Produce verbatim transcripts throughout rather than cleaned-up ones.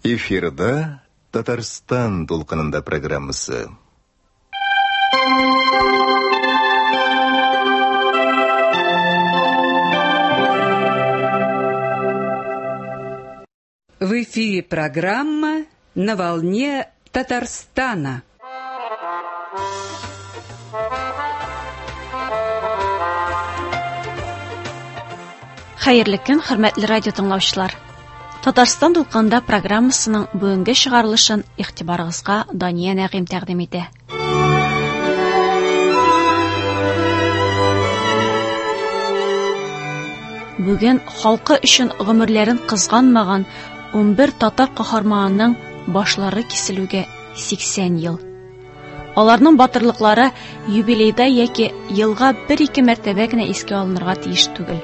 Эфирда Татарстан толқынында программасы. В эфире программа «На волне Татарстана». Хәерле көн, хөрмәтле радио тыңлаучылар. Татарстан тулкында программасының бүгенге чыгарылышын игътибарыгызга Дания Нәгыйм тәкъдим итә. Бүген халкы өчен гомерләрен кызганмаган ун бер татар каһарманының башлары киселүгә сиксән ел. Аларның батырлыклары юбилейда яки елга бер-ике мәртәбә генә искә алынырга тиеш түгел.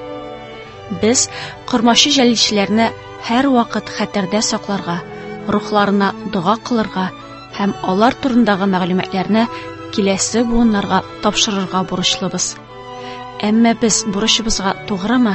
Без кырмашы җәлилчеләрне һәр вакыт хәтердә сакларга, рухларына дуга кылырга һәм алар турындагы мәгълүматларны киләсе буыннарга тапшырырга бурычлыбыз. Әмма без бурычыбызга тугрымы?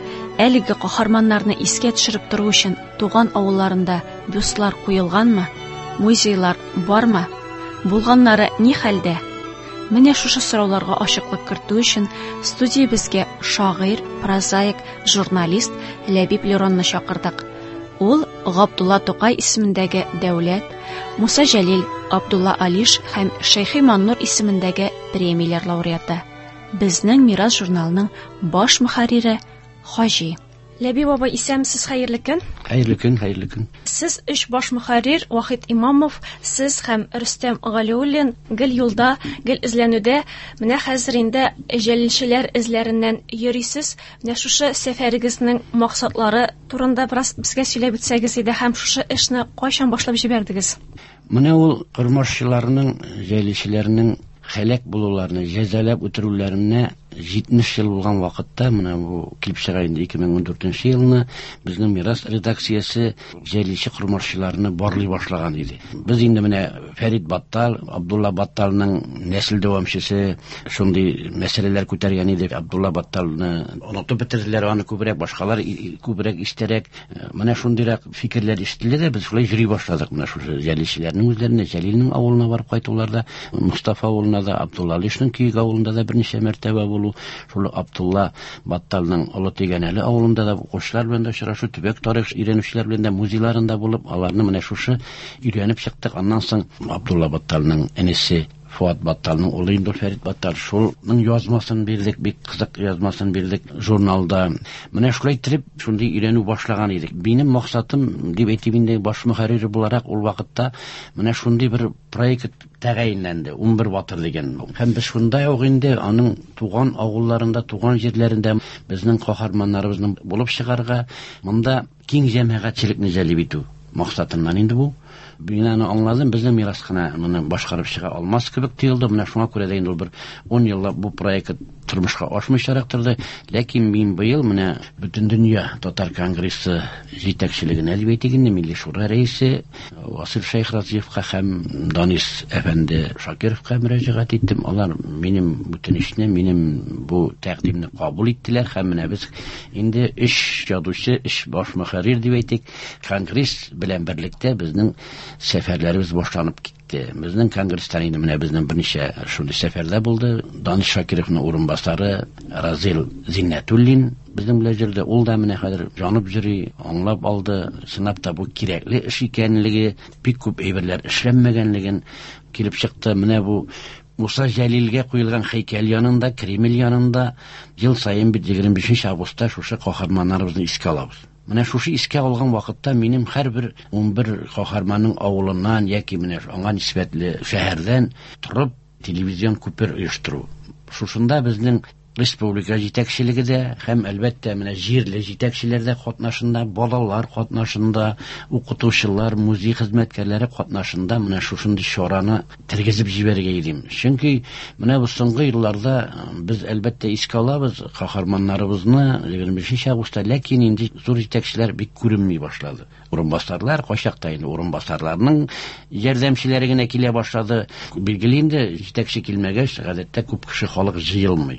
Әлеге каһарманнарны искә төшереп тору өчен туган авылларында бюстлар куелганмы? Музейлар бармы? Булганнары ни хәлдә? Менә шушы сорауларга ачыклык кертү өчен студиябезгә шагыйрь, прозаик, журналист Ләбиб Леронны чакырдык. Ул Габдулла Тукай исемендәге Дәүләт, Муса Җәлил, Абдулла Алиш һәм Шәйхи Маннур исемендәге премияләр лауреаты. Безнең Мирас журналының баш мөхәррире Хаҗи. Ләбиб бабай, исәмсез, хәерле көн. Хәерле көн, хәерле көн. Сез эш баш мөхәррир Вахит Имамов, сез һәм Рөстәм Галиуллин гел юлда, гел эзләнүдә, менә хәзер инде җәлилчеләр эзләреннән йөрисез. Менә шушы сәфәрегезнең максатлары турында бераз безгә сөйләп үтсәгез иде һәм шушы эшне кайчан башлап җибәрдегез? Менә ул кырмашчыларның, җәлилчеләрнең хәлак булуларны, җәзалап үтерүләренә җитмеш ел булган вакытта, менә бу килеп чыга инде ике мең ундүртенче елны, безнең Мирас редакциясе җәлилче кырмашчыларны барлый башлаган иде. Без инде менә Фәрит Баттал, Абдулла Батталның нәсел дәвамчысы шундый мәсьәләләр күтәргән иде. Абдулла Батталны онытып бетерделәр, аны күбрәк башкалар күбрәк иштерәк. Менә шундыйрак фикерләр ишетелде дә, без шулай йөри башладык. Менә шушы җәлилчеләрнең үзләренә, Җәлилнең авылына барып кайтуларда, Мустафа авылына да, Абдулла Алишның Күйек авылында да берничә мәртәбә булу, шул Абдулла Батталның Олы Тегәнәле авылында да укучылар белән дә очрашу, төбәк тарих өйрәнүчеләр белән дә музейларында булып, аларны менә шушы өйрәнеп чыктык. Аннан соң Абдулла Батталның энесе Фуат Батталның улы инде Фәрит Баттал, шулның язмасын бирдек, бик кызык язмасын бирдек журналда. Менә шулай итеп, шундый өйрәнү башлаган идек. Минем максатым, дип әйтим инде, баш мөхәррир буларак ул вакытта менә шундый бер проект тәгаенләнде, ун бер батыр дигән. Һәм без шунда ук инде аның туган авылларында, туган җирләрендә безнең каһарманнарыбызны булып чыгарга, монда киң җәмәгатьчелекне җәлеп итү максатыннан инде бу. Мин аны аңладым, безнең мирасхана моны башкарып чыга алмас кебек тоелды. Менә шуңа күрә дә инде ул бер он еллап бу проект тормышка ашмыйчарак торды. Ләкин мин быел менә бөтен дөнья татар конгрессы җитәкчелегенә әйтегенне милли шура рәисе Васил Шәйхразиевка һәм Данис әфәнде Шакировка мөрәҗәгать иттем. Алар минем бүтәнешне, минем бу тәкъдимне кабул иттеләр һәм менә без инде эш җадучы, эш баш мөхәррир дип әйтик, конгресс белән берлектә безнең сәфәрләребез башланып китте. Безнең конгресстан инде менә безнең берничә шундый сәфәрдә булды. Данис Шакировның урынбасары Разил Зиннәтуллин безнең белән җирдә, ул да менә хәзер җанып йөри, аңлап алды, сынап та бу кирәкле эш икәнлеге, бик күп әйберләр эшләнмәгәнлеген килеп чыкты. Менә бу Муса Җәлилгә куелган һәйкәл янында, Кремль янында ел саен бит егерме бишенче августта шушы каһарманнарыбызны искә алабыз. Менә шушы искә алган вакытта минем һәрбер ун бер каһарманның авылыннан яки менә аңа нисбәтле шәһәрдән торып телевизион күпер оештыру. Шушында безнең республика җитәкчелеге дә һәм әлбәттә менә җирле җитәкчеләр дә катнашында, балалар катнашында, укытучылар, музей хезмәткәрләре катнашында менә шушындый чараны тергезеп җибәргә идем. Чөнки менә бу соңгы елларда без әлбәттә искә алабыз каһарманнарыбызны егерме бишенче августта, ләкин инде зур җитәкчеләр бик күренми башлады. Урынбасарлар кайчакта инде урынбасарларның ярдәмчеләре генә килә башлады. Билгеле инде җитәкче килмәгәч, гадәттә күп кеше халык җыелмый.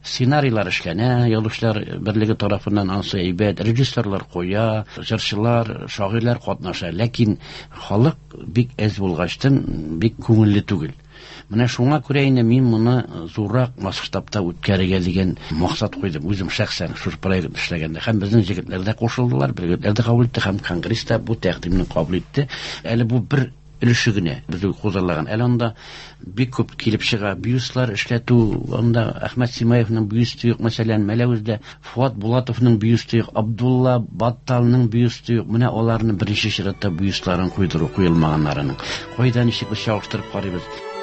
сценарийлар эшләнә, язучылар берлеге тарафыннан ансы әйбәт, режиссерлар куя, җырчылар, шагыйрьләр катнаша, ләкин халык бик әз булгачтан бик күңелле түгел. Менә шуңа күрә инде мин моны зуррак масштабта үткәрергә дигән максат куйдым, үзем шәхсән шушы проект эшләгәндә. Һәм безнең җегетләр дә кушылдылар, җегетләр дә кабул итте, һәм Конгресста бу тәкъдимне кабул итте. Әле бу бер өлеше генә безгә кузарлаган. Әле анда бик күп килеп чыга бюстлар эшләтү, анда Әхмәт Симаевның бюсты юк, мәсәлән, Мәләвездә Фуат Булатовның бюсты юк, Абдулла Батталның бюсты юк. Менә аларны беренче чиратта бюстларын куйдыру куелмаганнарының. Кайда ничек без чагыштырып карыйбыз.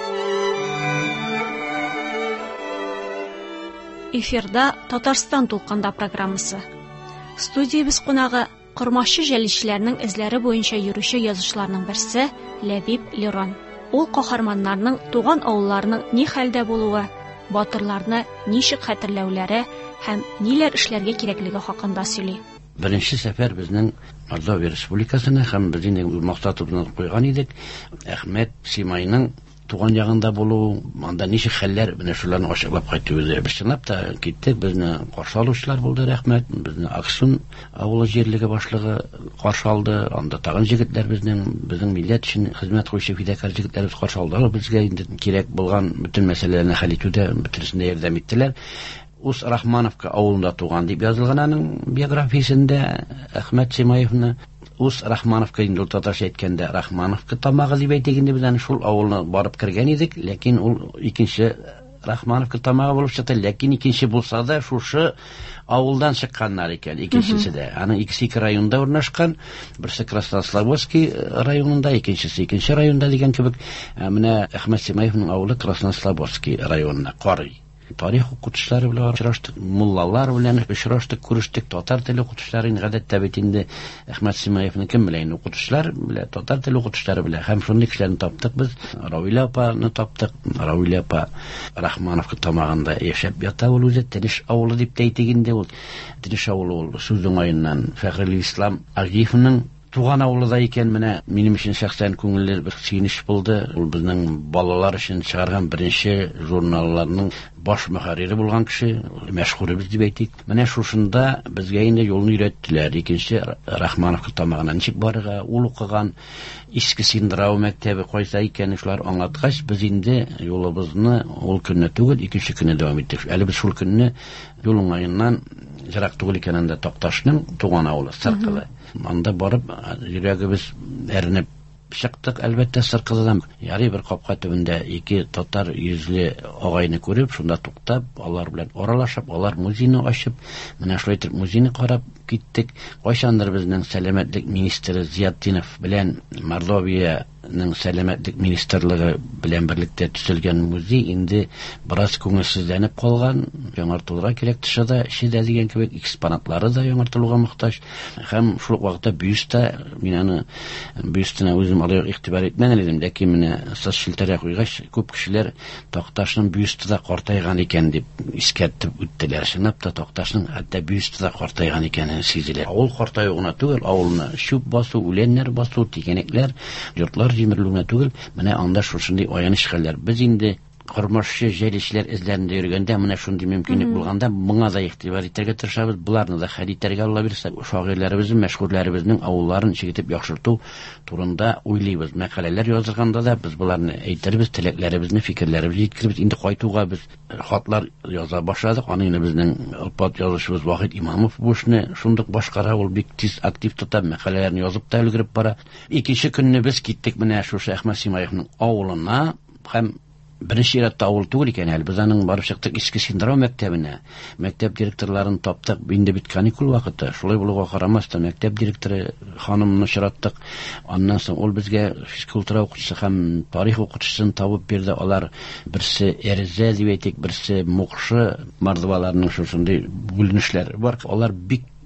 Эфирда Татарстан тулкында программасы. Студиябыз кунагы Кормашчы җәлишләрнең эзләре буенча йөрүче язучыларның берсе Ләбиб Лирон. Ул каһарманнарның туган авылларының ни хәлдә булуы, батырларны ничек хәтерләүләре һәм ниләр эшләргә кирәклеге хакында сөйли. Беренче сәфәр безнең Мордовия Республикасына һәм безнең максатыбызны куйган идек. Әхмәт Симайның туган ягында булу, анда ничек хәлләр, менә шуларны ачыклап кайтты. Без чынлап та киттек, безне каршы алучылар булды, рәхмәт. Безне Аксун авылы җирлеге башлыгы каршы алды. Анда тагын җегетләр безнең безнең милләт өчен хезмәт кылучы фидакар җегетләребез каршы алды. Безгә инде кирәк булган бөтен мәсьәләләрне хәл итүдә бөтенсендә ярдәм иттеләр. Ус Рахмановка авылында туган дип язылган аның биографиясендә Әхмәт Симаевны. Ус Рахмановка инде татарча әйткәндә Рахмановка тамагы дип әйтик инде, без аны шул авылны барып кергән идек, ләкин ул икенче Рахмановка тамагы булып чыкты, ләкин икенче булса да шушы авылдан чыкканнар икән, икенчесе дә. Аның икесе ике районда урнашкан, берсе Краснослободский районында, икенчесе икенче районда дигән кебек. Менә Әхмәт Симаевның авылы Краснослободский районына карый. Тарих укытучылары белән очраштык, муллалар белән очраштык, күрештек. Татар теле укытучылары гадәттә бит инде Әхмәт Симаевның кем белән укытучылар белән, татар теле укытучылары белән һәм шундый кешеләрне таптык без. Равилә апаны таптык. Равилә апа Рахмановка тамагында яшәп ята, ул үзе Тинеш авылы дип әйтик инде, ул Тинеш авылы ул сүзнең айыннан Фәхрил Ислам Агиевның туган авылыда икән. Менә минем өчен шәхсән күңелле бер сөенеч булды. Ул безнең балалар өчен чыгарган беренче журналларның баш мөхәррире булган кеше, мәшһүребез дип әйтик. Менә шушында безгә инде юлны өйрәттеләр. Икенче Рахмановка тамагына ничек барырга, ул укыган иске Синдрау мәктәбе кайда икәнен шулар аңлаткач, без инде юлыбызны ул көнне түгел, икенче көнне дәвам иттек. Әле без шул көнне юл уңаеннан җырак түгел икәнендә Токташның туган авылы Сыркылы. Анда барып йөрәгебез әрнеп чыктык, әлбәттә Сыркылыдан. Ярый бер капка төбендә ике татар йөзле агайны күреп, шунда туктап, алар белән аралашып, алар музейны ачып, менә шулай итеп музейны карап киттек. Кайчандыр безнең сәламәтлек министры Зиятдинов белән Мордовияның сәламәтлек министрлыгы белән берлектә төзелгән музей инде бераз күңелсезләнеп калган. Яңартылырга кирәк, тышыда, эчедә дигән кебек экспонатлары да яңартылуга мохтаҗ. Һәм шул вакытта бюстта, мин аны бюстына үзем алай игътибар итмәгән идем, ләкин менә сыз шелтәргә куйгач, күп кешеләр Токташның бюсты да картайган икән дип искәртеп үттеләр. Чынлап та Токташның хәтта бюсты да картайган икәнен сизелә. Авыл картаюына түгел, авылны чүп басу, үләннәр басу, тигәнекләр, йортлар җимерелүенә түгел, менә анда шушындый аяныч хәлләр. Без инде Кормашчы җәлишләр эзләрендә йөргәндә, менә шундый мөмкинлек булганда, моңа да игътибар итәргә тырышабыз. Буларны да хәл итәргә Алла бирсә, шагыйрьләребезнең, мәшһүрләребезнең авылларын чигитеп яхшырту турында уйлыйбыз. Мәкаләләр язганда да без буларны әйтербез, теләкләребезне, фикерләребезне җиткерибез. Инде кайтуга без хатлар яза башладык. Аны инде безнең алпат язучыбыз Вахит Имамов бу эшне шундый башкара, ул бик тиз актив тота, мәкаләләрне язып та өлгереп бара. Икенче көнне без киттек менә шушы Әхмәт Симаевның авылына, һәм беренче иратта авыл түгел икән әле. Без аның барып чыктык иске Синдрау мәктәбенә. Мәктәп директорларын таптык. Инде бит каникул вакыты. Шулай булуга карамастан мәктәп директоры ханымны чыраттык. Аннан соң ул безгә физкультура укытучысы һәм тарих укытучысын табып бирде. Алар берсе Эрзә дип әйтик, берсе Мукшы, Мордоваларның шушындый бүленешләре бар. Алар бик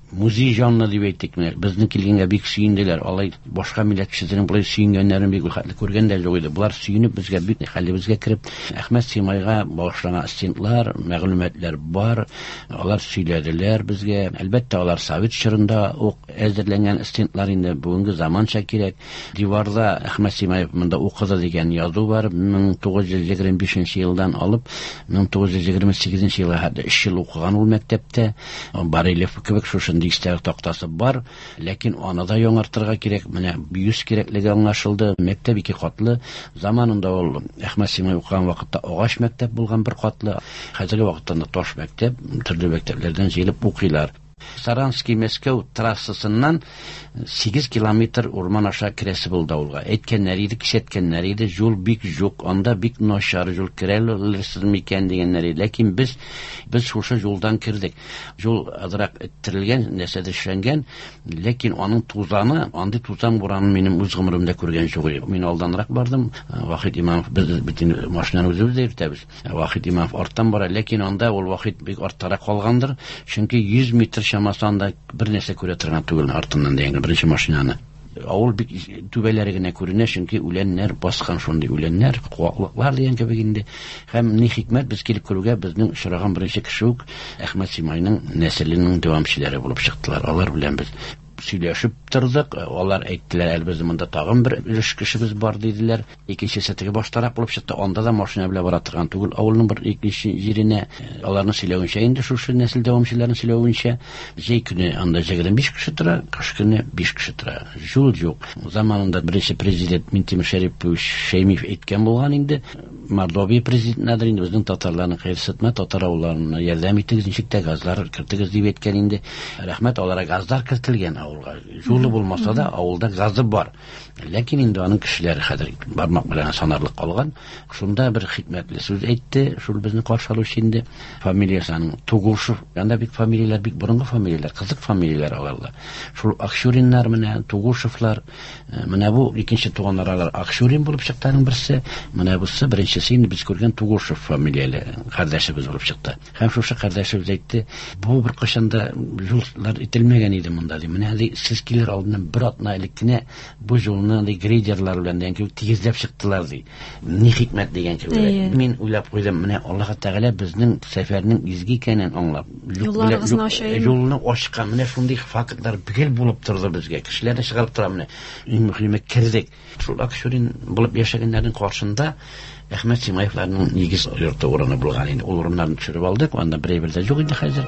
музей жанны дип әйтик, безнең килгәнгә бик сөенделәр. Алай башка милләт кешеләренең булай сөенгәннәрен бик хәтле күргәндә юк иде. Булар сөенеп безгә бик хәлебезгә кереп, Әхмәт Симайга багышланган стендлар, мәгълүматлар бар. Алар сөйләделәр безгә. Әлбәттә, алар Совет чорында ук әзерләнгән стендлар инде бүгенге заманча кирәк. Диварда Әхмәт Симаев монда укыды дигән язу бар. мең тугыз йөз егерме бишенче елдан алып мең тугыз йөз егерме сигезенче елга хәтле өч ел укыган ул мәктәптә. Барилев кебек шушы дистәр тактасы бар, ләкин аны да яңартырга кирәк. Менә бюст кирәклеге аңлашылды. Мәктәп ике катлы. Заманында ул Әхмәт Симай укыган вакытта агач мәктәп булган, бер катлы. Хәзерге вакытта таш мәктәп, төрле мәктәпләрдән җыелып укыйлар. Саранский Мәскәү трассасыннан сигез километр урман аша керәсе булды авылга. Әйткәннәр иде, кисәткәннәр иде, юл бик юк, анда бик начар юл, керәлерсез микән дигәннәр иде. Ләкин без без шушы юлдан кирдек. Юл азрак эттерелгән, нәрсәдә эшләнгән, ләкин аның тузаны, андый тузан буранын минем үз гомеремдә күргән юк. Мин алданрак бардым. Вахит Имамов, без битен машинаны үзебез дә йөртәбез. Вахит Имамов арттан бара, ләкин анда ул Вахит бик арттарак калгандыр. Чөнки йөз метр чамасында бер нәрсә күрә торган түгел артыннан дигән беренче машинаны. Авыл бик түбәләре генә күренә, чөнки үләннәр баскан, шундый үләннәр, куаклыклар дигән кебек инде. Һәм ни хикмәт, без килеп күрүгә безнең очраган беренче кеше үк Әхмәт Симайның нәселенең дәвамчылары булып чыктылар. Алар белән без сөйләшеп тордык. Алар әйттеләр, әлбәттә монда тагын бер өлеш кешебез бар диделәр. Икенче сәтеге баштарак булып чыкты. Анда да машина белән бара торган түгел. Авылның бер икенче җиренә, аларны сөйләвенчә инде шушы нәсел дәвамчыларын сөйләвенчә, җәй көне анда егерме биш кеше тора, кыш көне биш кеше тора. Юл юк. Заманында беренче президент Минтимер Шәрипович Шәймиев әйткән булган инде. Мордовия президентына инде безнең татарларның хәйрсетмә, татар авылларына ярдәм итегез, ничек тә газлар кертегез дип әйткән инде. Рәхмәт, аларга газлар кертелгән. Жулы булмаса да, авылда газы бар. Ләкин инде аның кешеләре хәзер бармак белән санарлык калган. Шунда бер хикмәтле сүз әйтте, шул безне каршы алучы инде. Фамилиясының Тугушев, анда бик фамилияләр, бик борынгы фамилияләр, кызык фамилияләр аларда. Шул Акшуриннар менә, Тугушевлар, менә бу икенче туганнар Акшурин булып чыкканның берсе, менә бусы беренчесе инде без күргән Тугушев фамилияле кардәшебез булып чыкты. Һәм шушы кардәшебез әйтте, бу бер кышында юллар ителмәгән иде монда ди. Менә сез килер алдыннан бер атна элек кенә бу юлны грейдерлар белән дигән кебек тигезләп чыктылар ди. Ни хикмәт дигән кебек. Мин уйлап куйдым, менә Аллаһ Тәгалә безнең сәфәрнең изге икәнен аңлап, юлларыгызны ачайым. Юлны ачкан, менә шундый фактлар бигел булып торды безгә. Кешеләрне чыгарып тора, менә иң мөһиме кирдек. Шул Акшурин булып яшәгәннәрнең каршында Әхмәт Симаевларның нигез йорты урыны булган инде. Ул урыннарны төшереп алдык, анда берәй-бердә юк инде хәзер.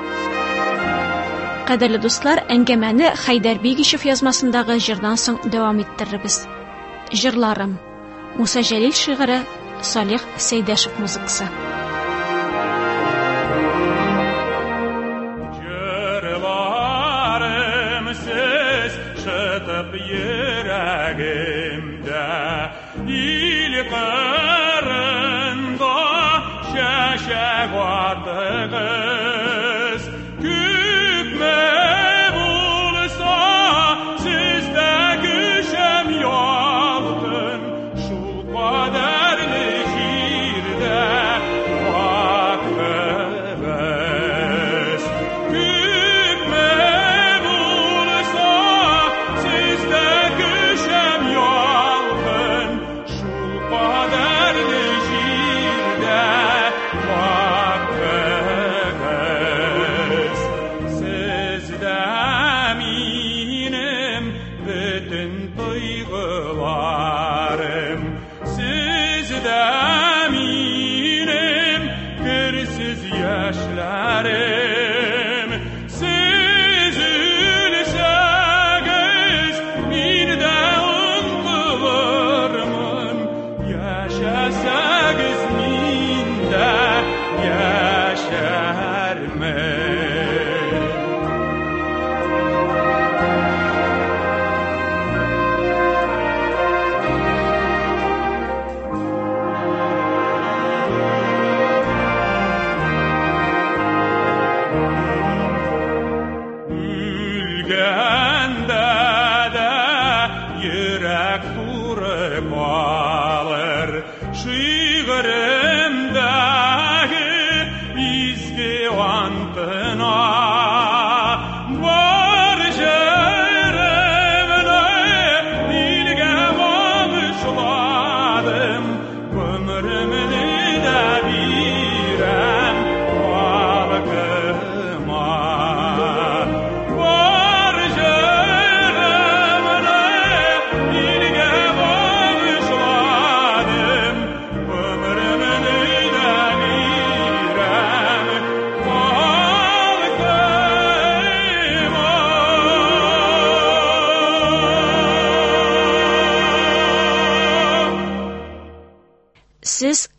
Кадерле дуслар, әңгәмәне Хәйдәр Бигишев язмасындагы җырдан соң дәвам иттерербез. Җырларым. Муса Җәлил шигыре, Салих Сәйдәшев музыкасы. Җырларым сез шытып йөрәгемдә, ил кырында чәчәк атыгыз.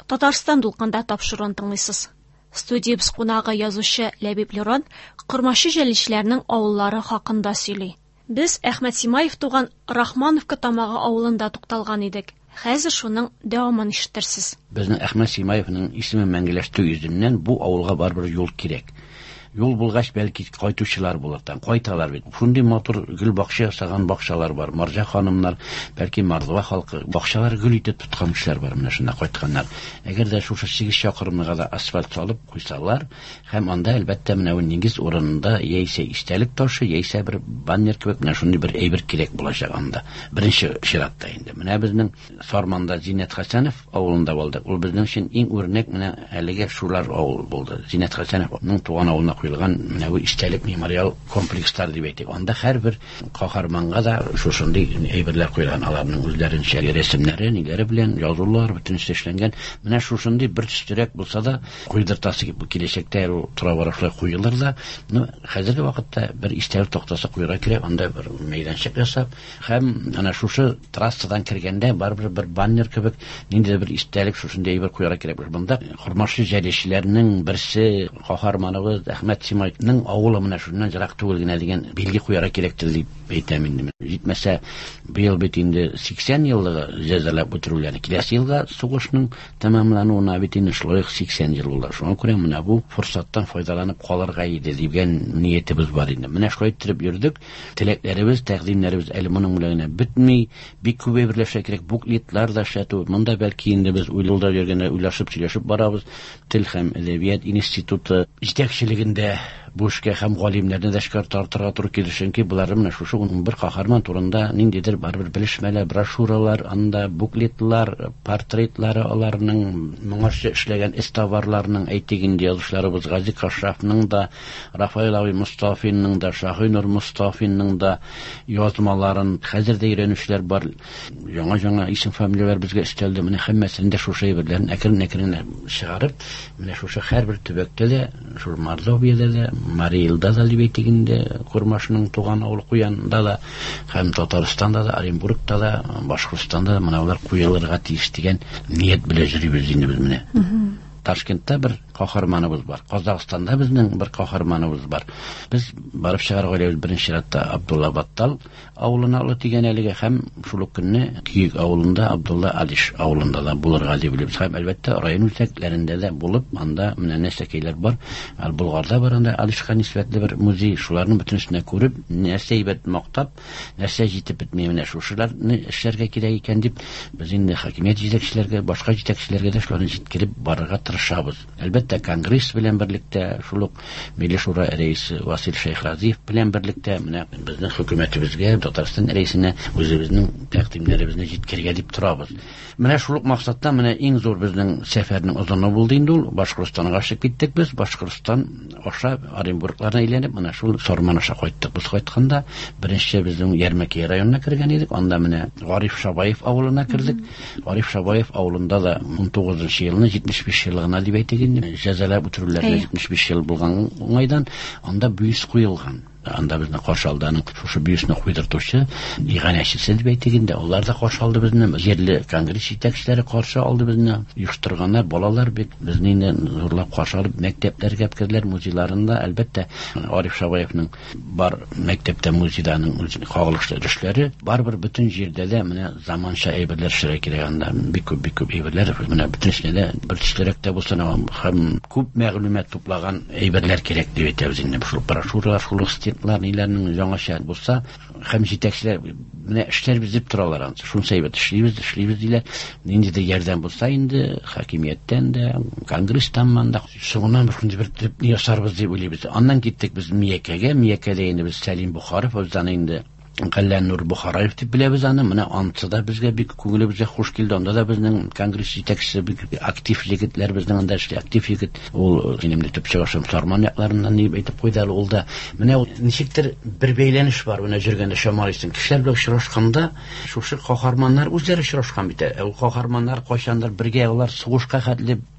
Татарстан дулкында тапшыруын тыңлыйсыз. Студиябыз кунагы язучы Ләбиб Лерон кырмашы җәлишләрнең авыллары хакында сөйли. Без Әхмәт Симаев туган Рахмановка тамагы авылында тукталган идек. Хәзер шуның дәвамын ишетерсез. Безнең Әхмәт Симаевның исемен мәңгеләштерү йөзеннән бу авылга барбер юл кирәк. Юл булгач, бәлки кайтучылар булырдан, кайталар бит. Шундый матур гөл бакча ясаган бакчалар бар. Марҗа ханымнар, бәлки Мардуа халкы бакчалар гөл итеп тоткан кешеләр бар, менә шунда кайтканнар. Әгәр дә шушы сигез чакрымга да асфальт салып куйсалар, һәм анда әлбәттә менә нигез урынында яисә истәлек ташы, яисә бер баннер кебек менә шундый бер әйбер кирәк булачак анда. Беренче чиратта инде. Менә безнең Сарманда Зиннәт Хәсәнов авылында булдык. Ул безнең өчен иң үрнәк менә әлегә шулар авыл булды. Зиннәт Хәсәновның туган авылына куелган менә бу истәлек мемориал комплекслар дип әйтик. Анда һәрбер каһарманга да шушындый әйберләр куелган, аларның үзләренчә рәсемнәре, ниләре белән язулар бөтен эшләнгән. Менә шушындый бер төстәрәк булса да куйдыртасы бу киләчәктә ул тора барышлай куелыр да, ну хәзерге вакытта бер истәлек токтасы куярга кирәк, анда бер мәйданчык ясап, һәм ана шушы трассадан кергәндә барбер бер баннер кебек ниндидер бер истәлек шушындый әйбер куярга кирәк. Монда хөрмәтле җәлишләрнең берсе каһарманыбыз Әхмәт Симаевның авылы менә шуннан җирак түгел генә дигән билге куярга кирәктер дип әйтәм инде. Җитмәсә, быел бит инде сиксән еллыгы җәзалап үтерүләре. Киләсе елга сугышның тәмамлануына бит инде шулай сиксән ел булды. Шуңа күрә менә бу форсаттан файдаланып калырга иде дигән ниятебез бар инде. Менә шулай итеп йөрдек. Теләкләребез, тәкъдимнәребез әле моның белән бетми. Бик күп әйберләшә кирәк. Буклетлар да шәтү. Монда бәлки инде без уйлауда йөргәндә уйлашып, сөйләшеп барабыз. Тел һәм әдәбият институты җитәкчелегендә бу эшкә һәм галимнәрне дә эшкә тартырга туры килер, чөнки булар менә шушы бер каһарман турында ниндидер барбер белешмәләр, брошюралар, анда буклетлар, портретлары, аларның моңарчы эшләгән эстоварларның әйтегендә язучыларыбыз Гази Кашшафның да, Рафаил Аби Мустафинның да, Шаһинур Мустафинның да язмаларын хәзер дә өйрәнүчеләр бар. Яңа-яңа исем-фамилияләр безгә өстәлде. Менә һәммәсен дә шушы әйберләрне әкрен-әкрен чыгарып, менә шушы һәрбер төбәктә дә, шушы Мордовиядә дә, Мариилда да дип әйтегендә, Курмашның туган авыл Куянда да, һәм Татарстанда да, Оренбургта да, Башкортстанда да менә улар куелырга тиеш дигән ният белән йөрибез инде без менә. Ташкентта бер каһарманыбыз бар. Казакъстанда безнең бер каһарманыбыз бар. Без барып чыгарга уйлыйбыз беренче чиратта Абдулла Баттал авылына алып дигән әлегә һәм шул ук көнне Киек авылында Абдулла Алиш авылында да булырга дип билибез. Һәм әлбәттә район үзәкләрендә дә булып, анда менә нәрсәкәйләр бар. Ал Булгарда бар анда Алишка нисбәтле бер музей, шуларның бөтенесенә күреп, нәрсә әйбәт мактап, нәрсә җитеп бетми, менә шушыларны эшләргә кирәк икән дип без инде хакимият җитәкчеләргә, башка җитәкчеләргә дә шуларны җиткереп барырга тырышабыз. Әлбәттә Конгресс белән берлектә, шул ук Милли шура рәисе Васил Шәйхразиев белән берлектә менә безнең хөкүмәтебезгә, Татарстан рәисенә үзебезнең тәкъдимнәребезне җиткергә дип торабыз. Менә шул ук максатта менә иң зур безнең сәфәрнең озыны булды инде ул. Башкортстанга чыгып киттек без. Башкортстан аша Оренбургларына әйләнеп, менә шул Сарман аша кайттык. Без кайтканда беренче безнең Ярмәкәй районына кергән идек. Анда менә Гариф Шабаев авылына кердек. Гариф Шабаев авылында да ун тугызынчы елны җитмеш биш еллыгына дип әйтегән, җәзалап үтерүләргә җитмеш биш ел булган уңайдан анда бюст куелган. Анда безне каршы алданың шушы бюстны куйдыртучы иганәчесе дип әйтегәндә, алар да каршы алды безне. Җирле конгресс җитәкчеләре каршы алды безне. Оештырганнар, балалар бик безне инде зурлап каршы алып мәктәпләргә кергәннәр, музейларында. Әлбәттә Ариф Шабаевның бар мәктәптә музейданың үзенең кагылышлы эшләре барбер бөтен җирдә дә менә заманча әйберләр эшләргә кирәк. Анда бик күп бик күп әйберләр менә бөтенесенә дә бер төшләрәк тә булса һәм күп мәгълүмат туплаган әйберләр кирәк дип әйтәбез инде. Шул брошюралар, шул стендлар ниләрнең яңаша булса һәм җитәкчеләр менә эшләр без дип торалар ансы. Шунысы әйбәт эшлибез, эшлибез диләр. Ниндидер ярдәм булса инде хакимияттән дә, конгресстан да соңыннан шундый бер дип ясарбыз дип уйлыйбыз. Аннан киттек без Миякәгә. Миякәдә инде без Сәлим Бухаров өздан инде Калләнур Бухараев дип беләбез аны. Менә анысы да безгә бик күңелебезгә хуш килде. Анда да безнең конгресс җитәкчесе бик актив егетләр, безнең анда эшли актив егет. Ул минемне төп чыгышым Сарман якларыннан дип әйтеп куйды ул да. Менә ул ничектер бер бәйләнеш бар менә җөргәндә Шамалистың. Кешеләр белән очрашканда шушы каһарманнар үзләре очрашкан бит. Ул каһарманнар кайчандыр бергә алар сугышка хәтле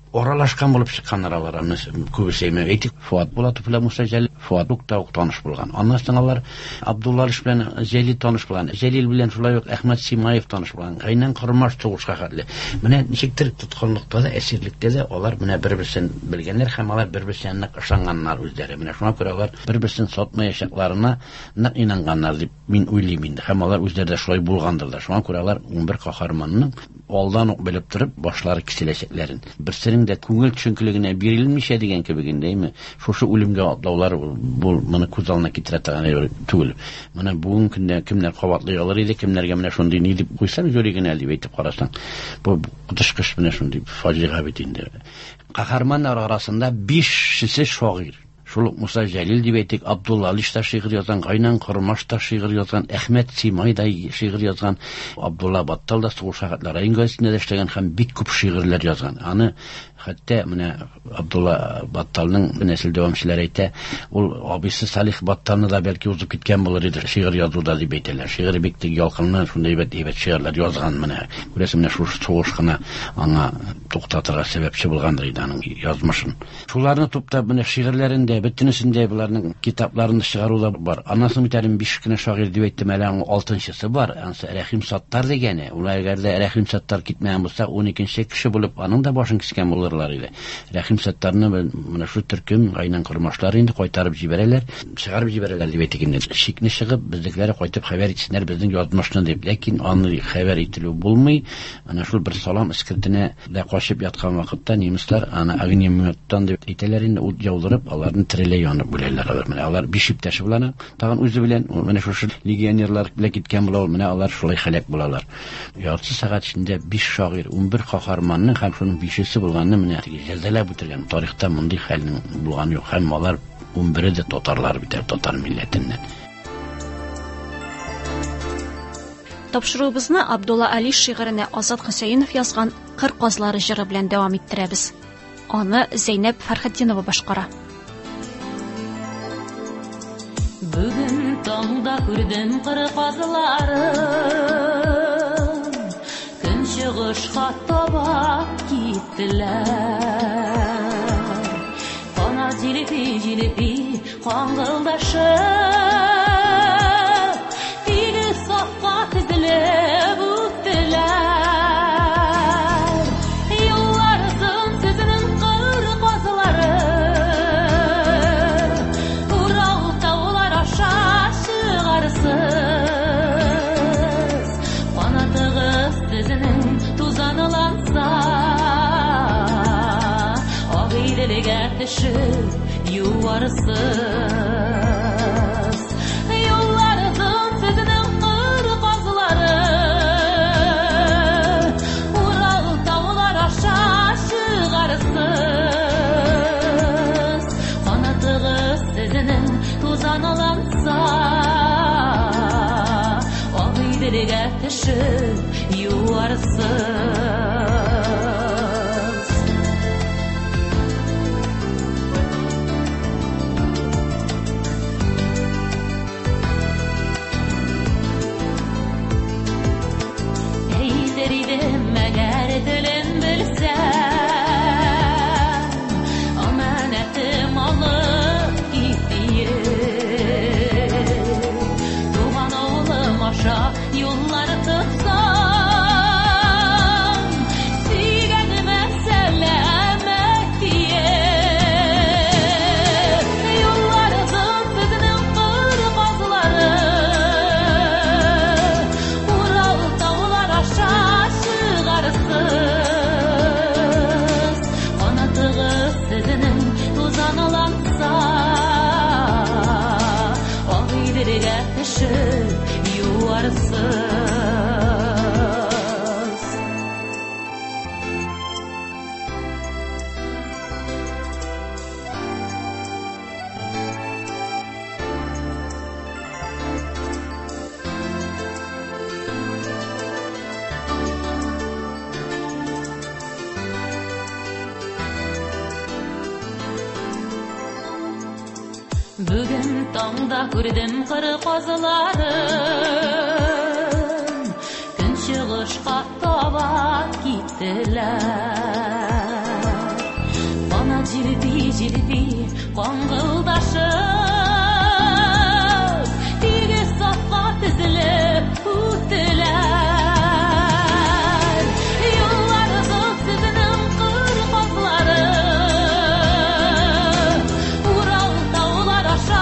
оралашкан булып чыкканнар алар. Күбесе әйтик, Фуат Булатов белән Муса Җәлил, Фуат та ук таныш булган. Аннан соң алар Абдулла Алиш белән Җәлил таныш булган. Җәлил белән шулай ук Әхмәт Симаев таныш булган. Гайнан Кырмаш сугышка хәтле. Менә ничектер тоткынлыкта да, әсирлектә дә алар менә бер-берсен белгәннәр һәм алар бер-берсен нык ышанганнар үзләре. Менә шуңа күрә алар бер-берсен сатмаячакларына нык инанганнар дип мин уйлыйм инде. Һәм алар үзләре дә шулай булгандыр да. Шуңа күрә алар унбер каһарманның алдан ук белеп торып башлары киселәчәкләрен. Берсенең дә күңел төшенкелегенә бирелмичә дигән кебегендәйме? Шушы үлемгә атлаулар бу моны күз алдына китерә торган түгел. Менә бүгенге көндә кемнәр кабатлый алыр иде, кемнәргә менә шундый ни дип куйсам юри генә дип әйтеп карасаң, бу кытышкыш менә шундый фаҗига бит инде. Каһарманнар арасында бишесе шагыйрь. Шул Муса Җәлил дип әйтик, Абдулла Алиш та шигырь язган, Гайнан Кырмаш та шигырь язган, Әхмәт Симай да шигырь язган, Абдулла Баттал да сугыш шәһәрләре ингәсендә дә эшләгән һәм бик күп шигырьләр язган. Аны хәтта менә Абдулла Батталның нәсел дәвамчылары әйтә, ул абыйсы Салих Батталны да бәлки узып киткән булыр иде шигырь язуда дип әйтәләр. Шигырь бик тик ялкынлы, шундай әйбәт шигырьләр язган менә. Күрәсең менә шул сугыш кына аңа туктатырга сәбәпче булгандыр иде аның язмышын. Шуларны тупта менә шигырьләрендә бөтенесендә буларның китапларын чыгаруда бар. Анасын битәрен биш кенә шагыйрь дип әйттем, әле аның алтынчысы бар. Анысы Рәхим Саттар дигәне. Ул әгәр дә Рәхим Саттар китмәгән булса, уникенче кеше булып аның да башын кискән булырлар иде. Рәхим Саттарны менә шу төркем Гайнан Кырмашлар инде кайтарып җибәрәләр, чыгарып җибәрәләр дип әйтик инде. Шикне чыгып, безнекеләр кайтып хәбәр итсеннәр безнең язмышны дип. Ләкин аны хәбәр ителү булмый. Ана шул бер салам искертенә дә качып яткан вакытта немецлар аны огнеметтан дип әйтәләр инде, ут яудырып, аларны тереләй янып бүләләр. Менә алар биш иптәше белән, тагын үзе белән, менә шушы легионерлар белән киткән була, менә алар шулай хәлак булалар. Ярты сәгать эчендә биш шагыйрь, унбер каһарманны һәм шуның бишесе булганны менә җәзалап үтергән. Тарихта мондый хәлнең булган юк. Һәм алар унбере дә татарлар бит, татар милләтеннән. Тапшыруыбызны Абдулла Алиш шигыренә Азат Хөсәенов язган Кыр казлары җыры белән дәвам иттерәбез. Аны Зәйнәп Фәрхетдинова башкара. Бүген таңда күрдем кыр казларын, көн чыгышка таба киттеләр. Кана җилпи-җилпи каңгылдашып, тиге сафка тезелеп үттеләр. Еллардан сезнең кыр казлары, Урал таулар аша чыгарсыз. Канатыгыз сезнең тузаныланса, агыйделегә төшеп юарсыз. Юллардан сезнең кыр казлары, Урал таулар аша чыгарсыз. Канатыгыз сезнең тузаныланса, агыйделегә төшеп юарсыз. Мәгәр телен белсәм, аманәтем алып китием. Туган авылым аша юллар тотсам, сөйгәнемә сәламәт дием. Юллардан сезнең кыр казлары, Урал таулар аша канатыгыз сезнең тузаныланса, агыйделегә төшеп юарсыз. Бүген таңда күрдем кыр казларын, көн чыгышка таба киттеләр. Җилби-җилби каңгылдашып, тигез сафка тезелеп үттеләр. Юлларыгыз сезнең кыр казлары, Урал таулар аша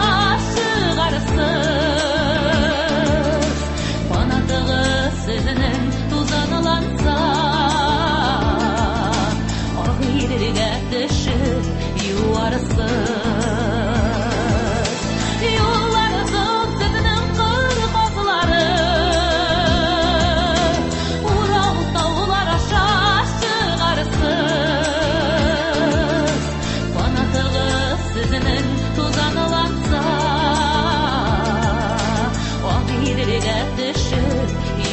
чыгарсыз. Канатыгыз сезнең тузанланса, агыйрәгә төшеп юарсыз. Юлларыгыз сезнең кыр казлары, Урал таулар аша чыгарсыз. Канатыгыз сезнең тузанланса, агыйрәгә төшеп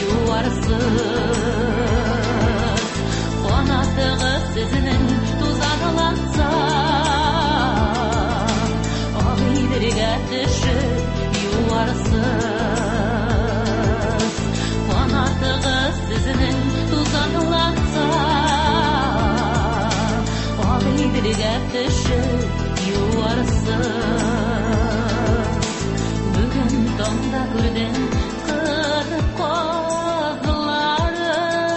юарсыз. Канатыгыз сезнең тузанланса, агыйрәгә төшеп юарсыз. Канатыгыз сезнең тузанланса, агыйрәгә төшеп юарсыз. Бүген таңда күрдем кыр казлары.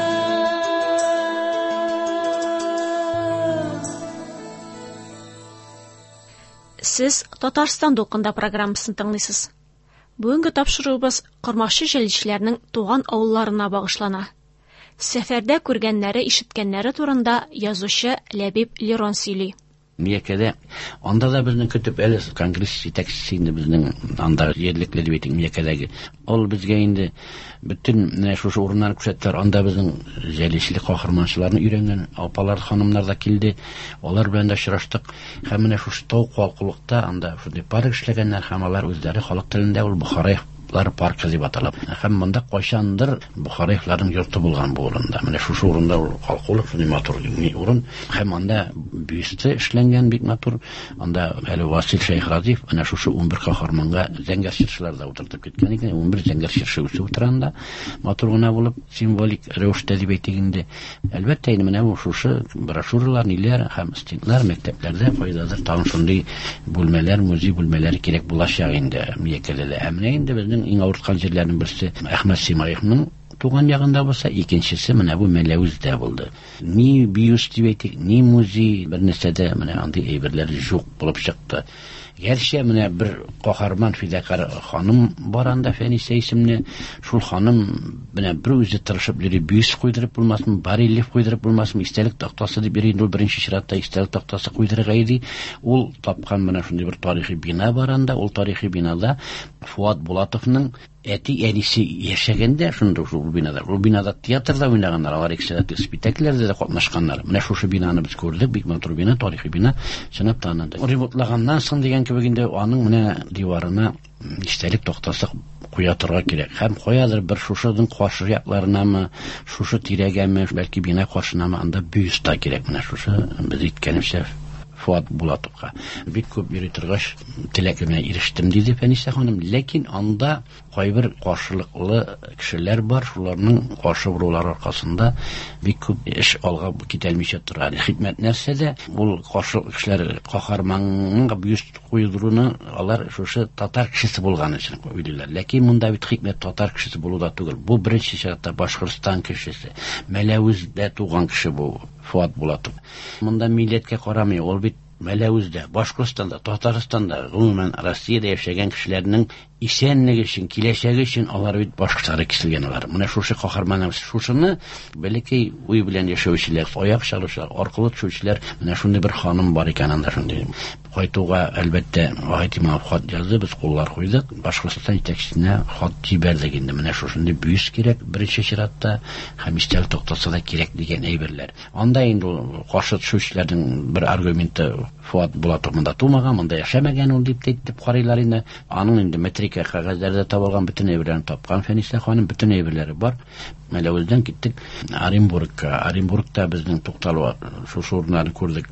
Сез Татарстан дулкында программасын тыңлыйсыз. Бүгенге тапшыруыбыз кормакчы җәлешләрнең туган авылларына багышлана. Сәфәрдә күргәннәре, ишеткәннәре турында язучы Ләбиб Лерон сөйли. Миякәдә анда да безнең көтеп әле конгресс җитәкчесе инде безнең анда җирлекле дип әйтик Миякәдәге. Ул безгә инде бөтен менә шушы урыннарны күрсәттеләр. Анда безнең җәлешле каһарманчыларны өйрәнгән апалар, ханымнар да килде. Алар белән дә очраштык. Һәм менә шушы тау калкулыкта анда шундый парк эшләгәннәр һәм алар үзләре халык телендә ул Бухараев паркы дип атала. Һәм монда кайчандыр Бухараевларның йорты булган бу урында. Менә шушы урында ул калкулык шундый матур урын. Һәм анда бюсты эшләнгән бик матур. Анда әле Васил Шәйхразиев менә шушы ун бер каһарманга зәңгәр чыршыларда утыртып киткән икән. ун бер зәңгәр чыршы үсеп утырганда матур гына булып символик рәвештә дип әйтегендә. Әлбәттә инде менә шушы брошюралар, ниләр һәм стендлар мәктәпләрдә файдадыр тагын шундый бүлмәләр, музей бүлмәләре кирәк булачак инде Миякәдә. Әмма инде безнең иң авырткан җирләрнең берсе Әхмәт Симаевның туган ягында булса, икенчесе менә бу Мәләвездә булды. Ни бюст дип әйтик, ни музей, бер нәрсәдә менә андый әйберләр юк булып чыкты. Гәрчә менә бер каһарман фидакар ханым бар анда, Фәниса исемле, шул ханым менә бер үзе тырышып йөри, бюст куйдырып булмасмы, барельеф куйдырып булмасмы, истәлек тактасы дип йөри, ул беренче чиратта истәлек тактасы куйдырырга иде. Ул тапкан менә шундый бер тарихи бина бар анда. Ул тарихи бинада Фуат Булатовның әти әнисе яшәгәндә шундый шул бинада. Ул бинада театрда уйнаганнар, алар эксперт спектакльләрдә дә катнашканнар. Менә шушы бинаны без күрдек, бик матур бина, тарихи бина, чынлап та анда. Ремонтлаганнан соң дигән кебек инде аның менә диварына истәлек тактасы куя торга кирәк. Һәм куядыр бер шушының каршы якларынамы, шушы тирәгәме, бәлки бина каршынамы анда бюста кирәк. Менә шушы без иткәнчә Фуат Булатовка. Бик күп йөри торгач, теләгемә ирештем диде Фәниса ханым. Ләкин анда кайбер каршылыклы кешеләр бар, шуларның каршы бурулары аркасында бик күп эш алга китәлмичә тора. Хикмәт нәрсәдә? Ул каршы кешеләр каһарманның бюст куйдыруны алар шушы татар кешесе булган өчен уйлыйлар. Ләкин монда бит хикмәт татар кешесе булуда түгел. Бу беренче чиратта Башкортстан кешесе, Мәләвездә туган кеше бу Фуат Булатов. Монда милләткә карамый, ул бит Мәләвездә, Башкортстанда, Татарстанда, гомумән Россиядә яшәгән кешеләрнең исәнлеге өчен, киләчәге өчен алар бит башкачарак киселгән алар. Менә шушы каһарманнар, шушыны бәлки уй белән яшәүчеләр, аяк чалучылар, аркылы төшүчеләр, менә шундый бер ханым бар икән анда шундый. Кайтуга әлбәттә Вахитима хат язды, без куллар куйдык, Башкортстан җитәкчесенә хат җибәрдек инде. Менә шушындый бюст кирәк беренче чиратта, һәм истәлек тактасы да кирәк дигән әйберләр. Анда инде каршы төшүчеләрнең бер аргументы Фуат Булатов монда тумаган, монда яшәмәгән ул дип әйтеп карыйлар инде. Аның инде метрика кәгазьләрдә табылган бөтен әйберләрен тапкан Фәниса ханым, бөтен әйберләре бар. Мәләвездән киттек Оренбургка. Оренбургта безнең тукталу шушы урыннарны күрдек.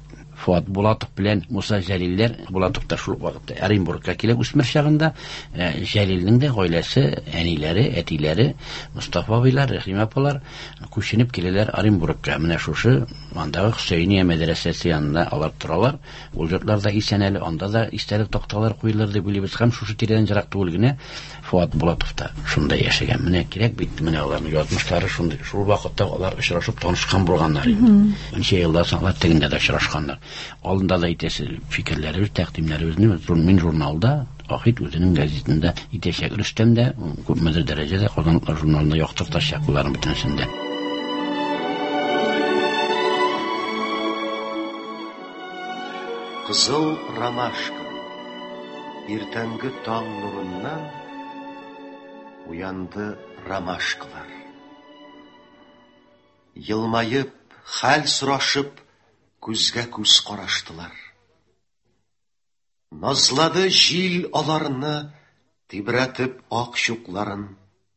Фуат Булатов белән Муса Җәлилләр, Булатов та шул вакытта Оренбургка килә үсмер чагында, Җәлилнең дә гаиләсе, әниләре, әтиләре, Мустафа абыйлар, Рәхим апалар күченеп киләләр Оренбургка. Менә шушы андагы Хөсәйния мәдрәсәсе янында алар торалар. Ул йортларда исән әле, анда да истәлек такталар куелыр дип уйлыйбыз. Һәм шушы тирәдән җырак түгел генә Фуат Булатов та шунда яшәгән. Менә кирәк бит, менә аларның язмышлары шундый. Шул вакытта алар очрашып танышкан булганнар инде. Ничә елдан соң алар тегендә дә очрашканнар. Алдында да әйтәсе фикерләребез, тәкъдимнәребезне мин журналда, Ахит үзенең гәзитендә итәчәк. Рөстәм дә күпмедер дәрәҗәдә Казан журналында яктыртачак буларның бөтенсендә. Кызыл ромашка. Иртәнге таң нурыннан уянды ромашкалар. Елмайып, хәл сорашып, күзгә күз караштылар. Назлады җил аларны, тибрәтеп ак чукларын.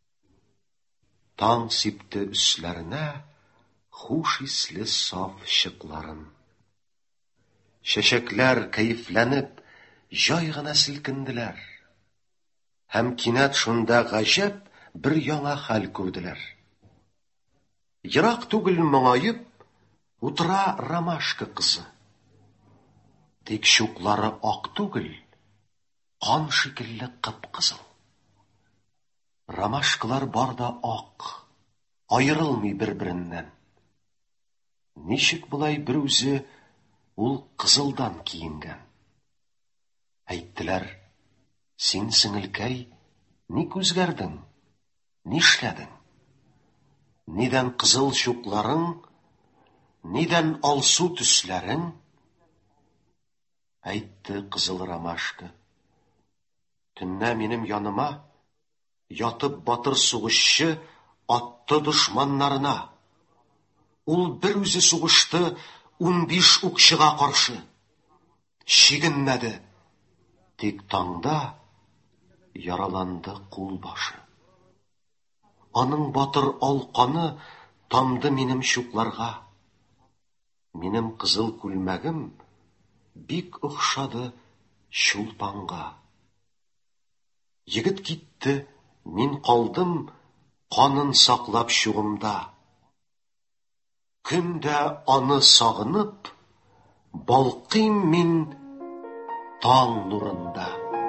Таң сипте үсләренә хуш исле саф чыкларын. Чәчәкләр кәефләнеп, җай гына селкенделәр. Һәм кинәт шунда гаҗәп бер яңа хәл күрделәр. Ерак түгел моңаеп утыра ромашка кызы. Тик чуклары ак түгел, кан шикелле кып-кызыл. Ромашкалар бар да ак, аерылмый бер-береннән. Ничек булай бер үзе ул кызылдан киенгән? Әйттеләр, син сеңелкәй, ник үзгәрдең? Нишләдең? Нидән кызыл чукларың, нидән алсу төсләрең? Әйтте кызыл ромашка. Төннә минем яныма ятып батыр сугышчы атты дошманнарына. Ул бер үзе сугышты унбиш укчыга каршы. Чигенмәде. Тик таңда яраланды кулбашы. Аның батыр алканы тамды минем чукларга. Минем кызыл күлмәгем бик охшады чулпанга. Егет китте, мин калдым канын саклап чугымда. Көндә аны сагынып, балкыйм мин таң нурында.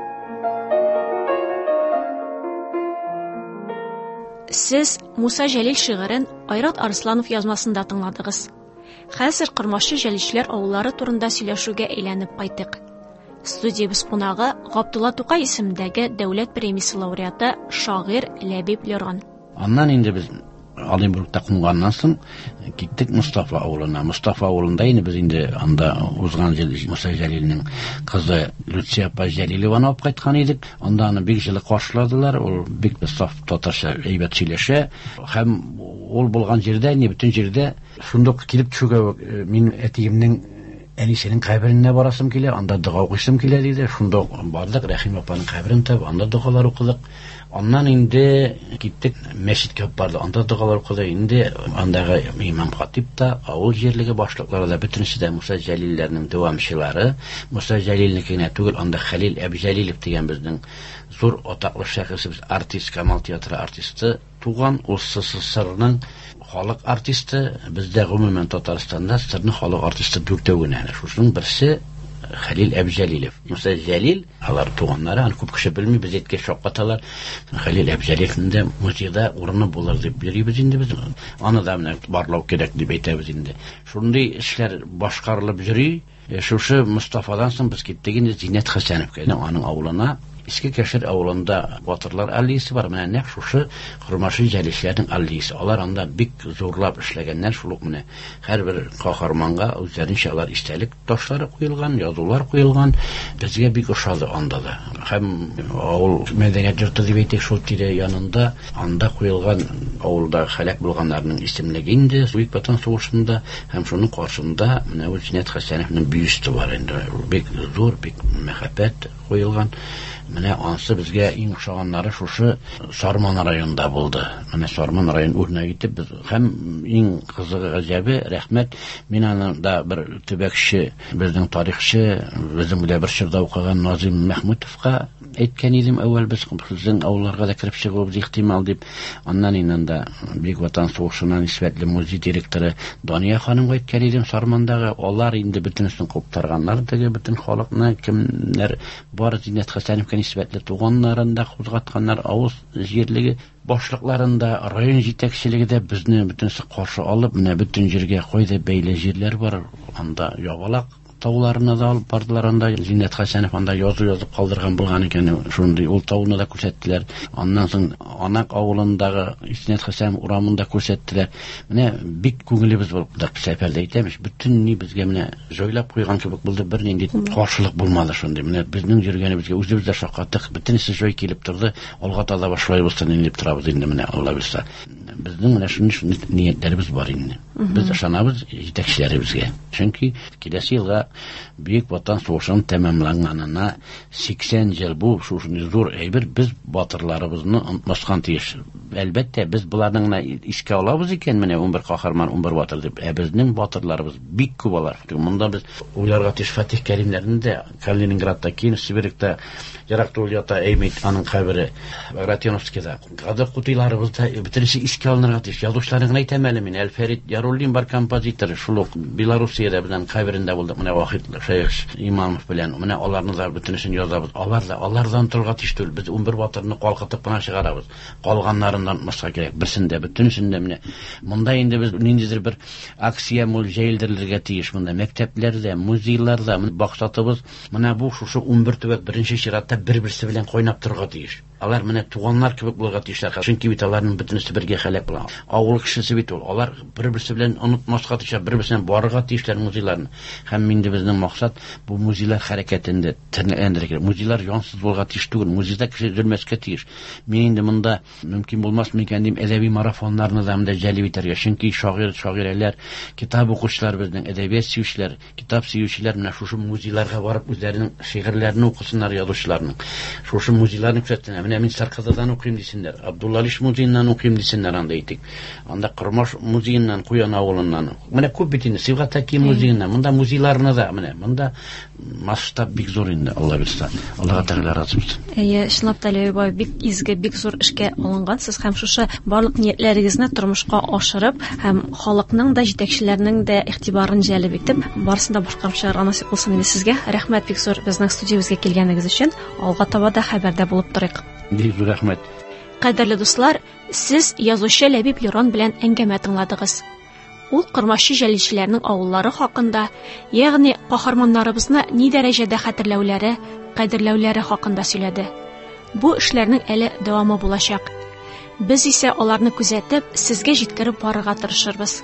Сез Муса Җәлил шигырен Айрат Арсланов язмасында тыңладыгыз. Хәзер Кырмашы Җәлишләр авыллары турында сөйләшүгә әйләнеп кайттык. Студиябыз кунагы Габдулла Тукай исемендәге дәүләт премиясе лауреаты шагыйрь Ләбиб Леран. Аннан инде без Оренбургта кунганнан соң киттек Мустафа авылына. Мустафа авылында инде без инде анда узган ел Муса Җәлилнең кызы Люция апа Җәлилованы алып кайткан идек. Анда аны бик җылы каршыладылар. Ул бик саф татарча әйбәт сөйләшә. Һәм ул булган җирдә, инде бөтен җирдә шундук килеп төшүгә мин әтиемнең әнисенең каберенә барасым килә, анда дуга укыйсым килә диде. Шундук бардык, Рәхим апаның каберен табып, анда дугалар укыдык. Аннан инде киттек мәчеткә барды, анда дугалар укыды. Инде андагы имам хатип та, авыл җирлеге башлыклары да бөтенесе дә Муса Җәлилләрнең дәвамчылары. Муса Җәлилнекенә түгел, анда Хәлил Әбҗәлилов дигән безнең зур атаклы шәхесебез, артист, Камал театры артисты туган, ул СССРның халык артисты. Бездә гомумән Татарстанда сырны халык артисты дүртәү генә. Шуның берсе Хәлил Әбҗәлилов. Муса Җәлил, алар туганнары, аны күп кеше белми, без әйткән шаккаталар. Хәлил Әбҗәлиловның да музейда урыны булыр дип йөрибез инде без. Аны да менә барлау кирәк дип әйтәбез инде. Шундый эшләр башкарылып йөри. Шушы Мустафадан соң без киттек инде Зиннәт Хәсәновка, аның авылына. Иске Кәшер авылында батырлар аллеясы бар. Менә нәкъ шушы Кырмашы Җәлишләрнең аллеясы. Алар анда бик зурлап эшләгәннәр. Шул ук менә һәрбер каһарманга үзләренчә алар истәлек ташлары куелган, язулар куелган. Безгә бик ошады анда да. Һәм авыл мәдәният йорты дип әйтик, шул тирә янында анда куелган авылда һәлак булганнарның исемлеге инде Бөек Ватан сугышында, һәм шуның каршында менә Зиннәт Хәсәновның бюсты бар инде. Бик зур, бик мәхәббәт куелган. Менә ансы безгә иң охшаганнары шушы Сарман районында булды. Менә Сарман район үрнәк итеп без һәм иң кызыгы гаҗәбе, рәхмәт, мин анда бер төбәкче, безнең тарихчы, безнең белән бер чорда укыган Назим Мәхмүтовка әйткән идем, әүвәл без безнең авылларга да кирип чыгуыбыз ихтимал дип. Аннан инде Бөек Ватан сугышына нисбәтле музей директоры Дания ханымга әйткән идем, Сармандагы алар инде бөтенесен куптарганнар, теге бөтен халыкны, кемнәр бар Зиннәт Хәсәновка нисбәтле туганнарында кузгатканнар, авыз җирлеге башлыкларында, район җитәкчелеге дә безне бөтенесе каршы алып, менә бөтен җиргә кайда бәйле җирләр бар, анда Ябалак тауларына да алып бардылар. Анда Зиннәт Хәсәнов анда язу язып калдырган булган икән, шундый ул тауны да күрсәттеләр. Аннан соң Анак авылындагы Зиннәт Хәсәнов урамында күрсәттеләр. Менә бик күңелебез булып да сәфәрдә әйтәмеш, бөтенни безгә менә җайлап куйган кебек булды, бер нинди каршылык булмады шундый. Менә безнең йөргәнебезгә үзебез дә шакаттык, бөтенесе җай килеп торды. Алга тада башлай булсын инде дип торабыз инде, менә Алла белсә. Безнең менә шундый ниятләребез бар инде. Без ышанабыз җитәкчеләребезгә. Чөнки киләсе елга Бөек Ватан сугышының тәмамланганына сиксән ел бу, шушы зур әйбер, без батырларыбызны онытмаскан тиеш. Әлбәттә, без буларның искә алабыз икән, менә ун бер каһарман, ун бер батыр дип. Ә безнең батырларыбыз бик күп алар. Монда без уйларга тиеш Фатих Кәримнәрне дә Калининградта, Киев, Сибирьдә ярактыл ята әймәт аның кабере Ратионовскийда. Кадыр кутыйларыбызда бөтенесе искә алынырга тиеш. Язучыларның әйтәм әле мин, Әлфәрит Яруллин бар композитор, шул ук Белоруссиядә безнең каберендә булды. Менә Вахит Шәйх Имамов белән, менә аларны да бөтенесен язабыз. Алар да алардан торга тиеш түгел. Без ун бер батырны калкытып кына чыгарабыз. Калганнарыннан маска кирәк. Берсендә бөтенесендә менә монда инде без ниндидер бер акция мул җәелдерергә тиеш. Монда мәктәпләрдә, музейларда баксатыбыз, менә бу шушы ун бер төбәк беренче чиратта бер-берсе белән кайнап торга тиеш. Алар менә туганнар кебек булырга тиешләр. Чөнки бит аларның бөтенесе бергә хәлак була. Авыл кешесе бит ул. Алар бер-берсе белән онытмаска тиешләр, бер-берсенә барырга тиешләр музейларны. Һәм инде безнең максат бу музейлар хәрәкәтендә тәрнәләндерергә. Музейлар янсыз булырга тиеш түгел. Музейда кеше өлмәскә тиеш. Мин инде монда мөмкин булмас микән дим, әдәби марафоннарны да монда җәлеп итәргә. Чөнки шагыйрь, шагыйрәләр, китап укучылар, безнең әдәбият сөючеләр, китап сөючеләр менә шушы музейларга барып үзләренең шигырьләрен укысыннар, язучыларның. Шушы музейларны күрсәтсеннәр. Менә мин Сарказадан укыйм дисеннәр, Абдуллалиш музееннан укыйм дисеннәр, анда әйтик. Анда Кырмаш музееннан, Куян авылыннан. Менә күп бит инде Сибгатаки музееннан. Монда музейларны да менә, монда масштаб бик зур инде, Алла белсә. Аллага тәгалә разы булсын. Әйе, чынлап та Ләйбай бик изге, бик зур эшкә алынгансыз һәм шушы барлык ниятләрегезне тормышка ашырып, һәм халыкның да, җитәкчеләрнең дә игътибарын җәлеп итеп, барысын да башкарып чыгарга насыйп булсын инде сезгә. Рәхмәт бик зур безнең студиябызга килгәнегез өчен. Алга таба да хәбәрдә булып торыйк. Бик зур рәхмәт. Кадерле дуслар, сез язучы Ләбиб Лерон белән әңгәмә тыңладыгыз. Ул кырмашчы җәлилчеләрнең авыллары хакында, ягъни каһарманнарыбызны ни дәрәҗәдә хәтерләүләре, кадерләүләре хакында сөйләде. Бу эшләрнең әле дәвамы булачак. Без исә аларны күзәтеп, сезгә җиткереп барырга тырышырбыз.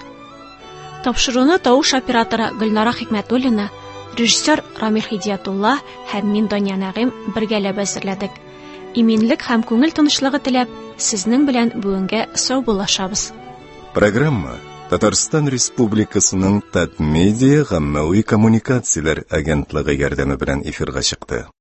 Тапшыруны тавыш операторы Гөлнара Хикмәтуллина, режиссер Рамил Хидиятулла һәм мин Дания Нәгыйм бергәләп әзерләдек. Иминлек һәм күңел тынычлыгы теләп, сезнең белән бүгенгә саубуллашабыз. Программа Татарстан Республикасының Татмедиа гаммәви коммуникацияләр агентлыгы ярдәме белән эфирга чыкты.